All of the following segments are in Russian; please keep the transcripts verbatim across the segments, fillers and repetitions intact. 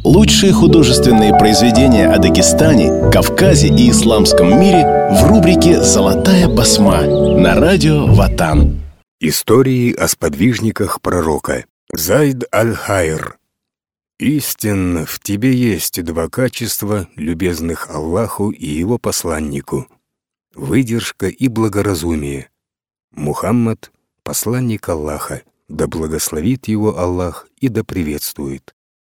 Лучшие художественные произведения о Дагестане, Кавказе и исламском мире в рубрике «Золотая басма» на радио Ватан. Истории о сподвижниках пророка. Зайд аль-Хайр. Истинно, в тебе есть два качества, любезных Аллаху и его посланнику: выдержка и благоразумие. Мухаммад, посланник Аллаха, да благословит его Аллах и да приветствует.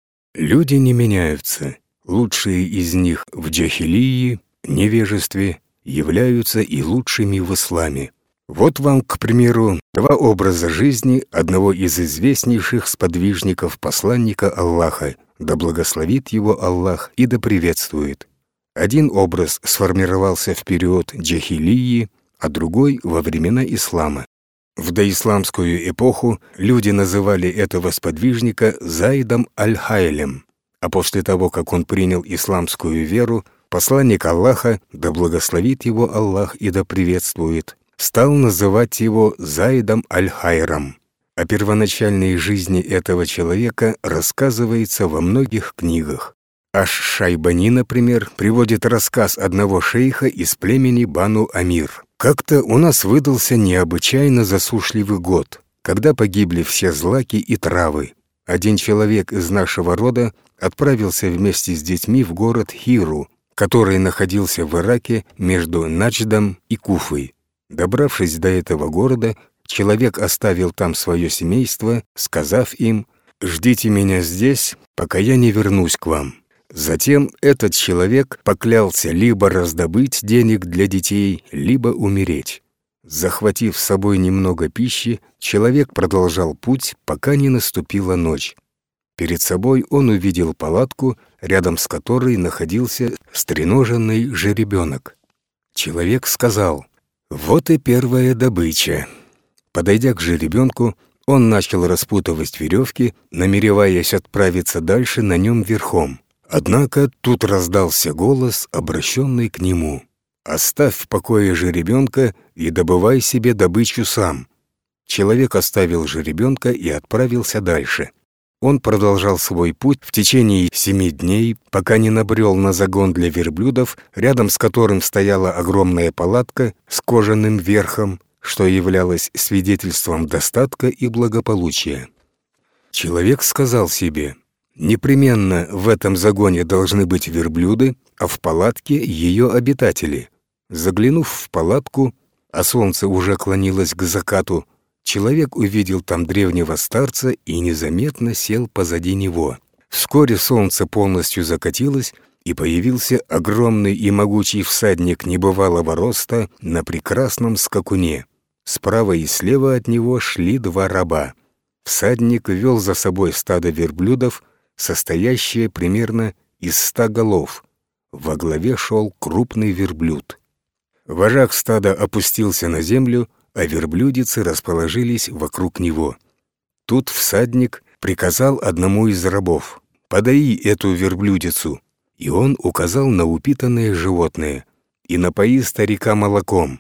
Люди не меняются. Лучшие из них в джахилии, невежестве, являются и лучшими в исламе. Вот вам, к примеру, два образа жизни одного из известнейших сподвижников посланника Аллаха, да благословит его Аллах и да приветствует. Один образ сформировался в период джахилии, а другой — во времена ислама. В доисламскую эпоху люди называли этого сподвижника Зайдом аль-Хайлем, а после того, как он принял исламскую веру, посланник Аллаха, да благословит его Аллах и да приветствует, стал называть его Зайдом аль-Хайром. О первоначальной жизни этого человека рассказывается во многих книгах. Аш-Шайбани, например, приводит рассказ одного шейха из племени Бану Амир. Как-то у нас выдался необычайно засушливый год, когда погибли все злаки и травы. Один человек из нашего рода отправился вместе с детьми в город Хиру, который находился в Ираке между Надждом и Куфой. Добравшись до этого города, человек оставил там свое семейство, сказав им: «Ждите меня здесь, пока я не вернусь к вам». Затем этот человек поклялся либо раздобыть денег для детей, либо умереть. Захватив с собой немного пищи, человек продолжал путь, пока не наступила ночь. Перед собой он увидел палатку, рядом с которой находился стреноженный жеребенок. Человек сказал: «Вот и первая добыча». Подойдя к жеребенку, он начал распутывать веревки, намереваясь отправиться дальше на нем верхом. Однако тут раздался голос, обращенный к нему: «Оставь в покое жеребенка и добывай себе добычу сам». Человек оставил жеребенка и отправился дальше. Он продолжал свой путь в течение семи дней, пока не набрел на загон для верблюдов, рядом с которым стояла огромная палатка с кожаным верхом, что являлось свидетельством достатка и благополучия. Человек сказал себе: «Непременно в этом загоне должны быть верблюды, а в палатке ее обитатели». Заглянув в палатку, а солнце уже клонилось к закату, человек увидел там древнего старца и незаметно сел позади него. Вскоре солнце полностью закатилось, и появился огромный и могучий всадник небывалого роста на прекрасном скакуне. Справа и слева от него шли два раба. Всадник вел за собой стадо верблюдов, состоящее примерно из ста голов. Во главе шел крупный верблюд. Вожак стада опустился на землю, а верблюдицы расположились вокруг него. Тут всадник приказал одному из рабов: «Подаи эту верблюдицу». И он указал на упитанное животное: «И напои старика молоком».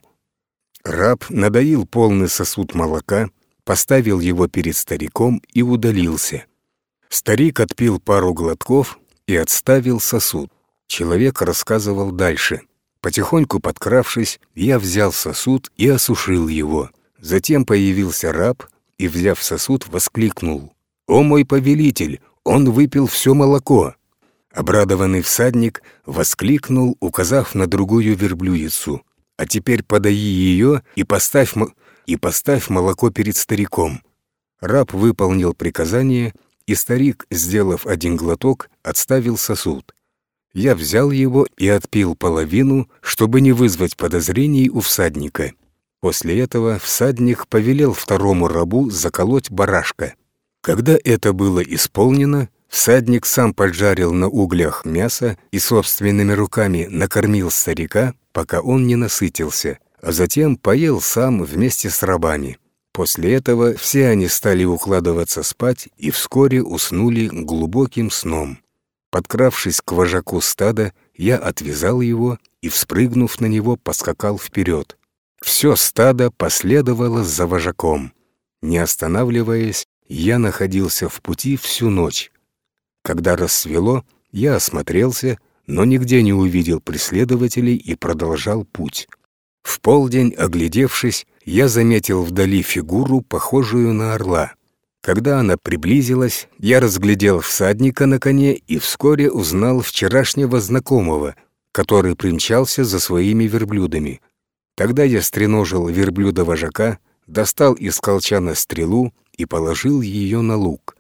Раб надоил полный сосуд молока, поставил его перед стариком и удалился. Старик отпил пару глотков и отставил сосуд. Человек рассказывал дальше: «Потихоньку подкравшись, я взял сосуд и осушил его. Затем появился раб и, взяв сосуд, воскликнул: «О мой повелитель, он выпил все молоко!» Обрадованный всадник воскликнул, указав на другую верблюдицу: «А теперь подаи ее и поставь, и поставь молоко перед стариком». Раб выполнил приказание, и старик, сделав один глоток, отставил сосуд. Я взял его и отпил половину, чтобы не вызвать подозрений у всадника. После этого всадник повелел второму рабу заколоть барашка. Когда это было исполнено, всадник сам поджарил на углях мясо и собственными руками накормил старика, пока он не насытился, а затем поел сам вместе с рабами. После этого все они стали укладываться спать и вскоре уснули глубоким сном. Подкравшись к вожаку стада, я отвязал его и, вспрыгнув на него, поскакал вперед. Все стадо последовало за вожаком. Не останавливаясь, я находился в пути всю ночь. Когда рассвело, я осмотрелся, но нигде не увидел преследователей и продолжал путь. В полдень, оглядевшись, я заметил вдали фигуру, похожую на орла. Когда она приблизилась, я разглядел всадника на коне и вскоре узнал вчерашнего знакомого, который примчался за своими верблюдами. Тогда я стреножил верблюда-вожака, достал из колчана стрелу и положил ее на лук.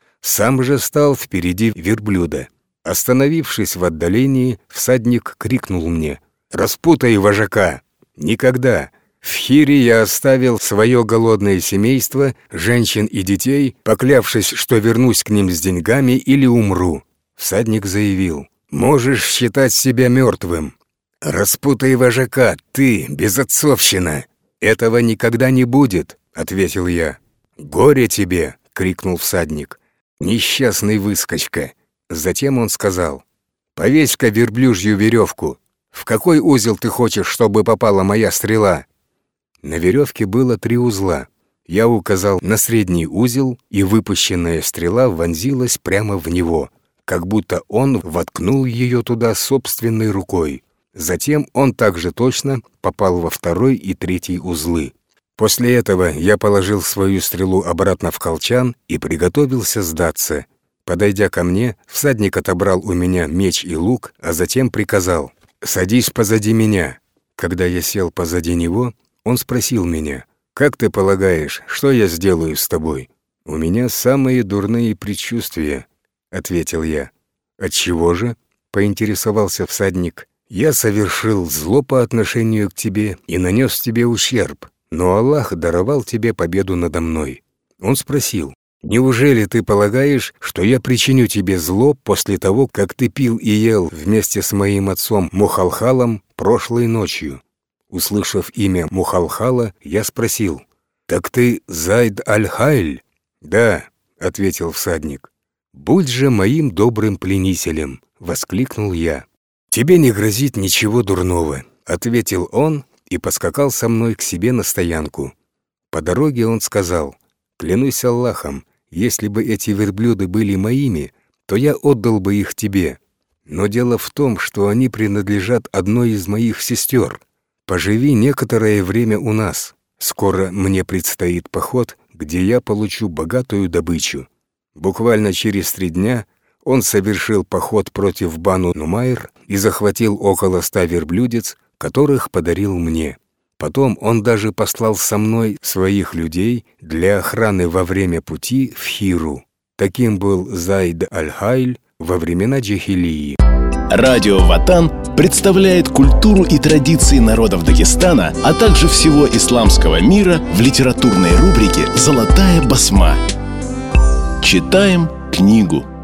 Сам же стал впереди верблюда. Остановившись в отдалении, всадник крикнул мне: «Распутай вожака!» Никогда! В Хире я оставил свое голодное семейство, женщин и детей, поклявшись, что вернусь к ним с деньгами или умру. Всадник заявил: «Можешь считать себя мертвым. Распутай вожака, ты, безотцовщина!» «Этого никогда не будет», — ответил я. «Горе тебе!» — крикнул всадник. «Несчастный выскочка!» Затем он сказал: «Повесь-ка верблюжью веревку. В какой узел ты хочешь, чтобы попала моя стрела?» На веревке было три узла. Я указал на средний узел, и выпущенная стрела вонзилась прямо в него, как будто он воткнул ее туда собственной рукой. Затем он также точно попал во второй и третий узлы. После этого я положил свою стрелу обратно в колчан и приготовился сдаться. Подойдя ко мне, всадник отобрал у меня меч и лук, а затем приказал: «Садись позади меня». Когда я сел позади него, он спросил меня: «Как ты полагаешь, что я сделаю с тобой?» «У меня самые дурные предчувствия», — ответил я. «Отчего же?» — поинтересовался всадник. «Я совершил зло по отношению к тебе и нанес тебе ущерб, но Аллах даровал тебе победу надо мной». Он спросил: «Неужели ты полагаешь, что я причиню тебе зло после того, как ты пил и ел вместе с моим отцом Мухалхалом прошлой ночью?» Услышав имя Мухалхала, я спросил: «Так ты Зайд аль-Хайль?» «Да», — ответил всадник. «Будь же моим добрым пленителем», — воскликнул я. «Тебе не грозит ничего дурного», — ответил он и поскакал со мной к себе на стоянку. По дороге он сказал: «Клянусь Аллахом, если бы эти верблюды были моими, то я отдал бы их тебе. Но дело в том, что они принадлежат одной из моих сестер. Поживи некоторое время у нас. Скоро мне предстоит поход, где я получу богатую добычу». Буквально через три дня он совершил поход против Бану Нумайр и захватил около ста верблюдец, которых подарил мне. Потом он даже послал со мной своих людей для охраны во время пути в Хиру. Таким был Зайд аль-Хайль во времена джахилии. Радио Ватан представляет культуру и традиции народов Дагестана, а также всего исламского мира в литературной рубрике «Золотая басма». Читаем книгу.